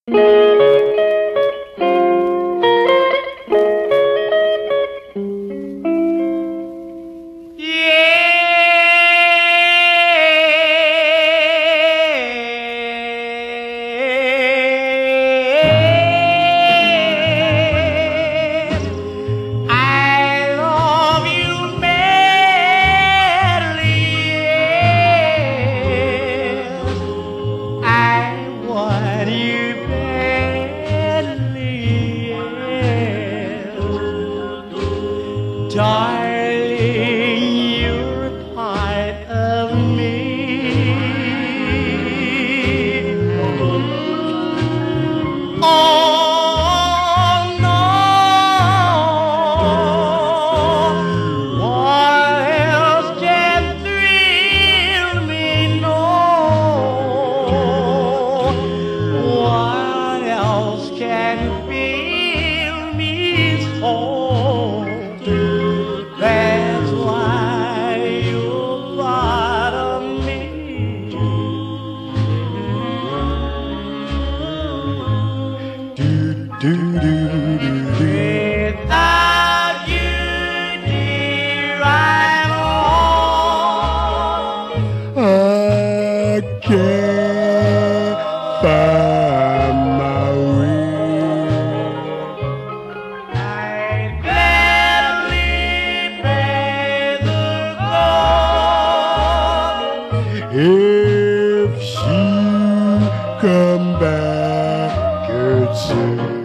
Darling, you're part of me. Oh no, what else can thrill me? No, what else can fill me so? That's why you're part of me. Without you, dear, I'm all I can't find my way. I'd gladly pay the gold If she come back and say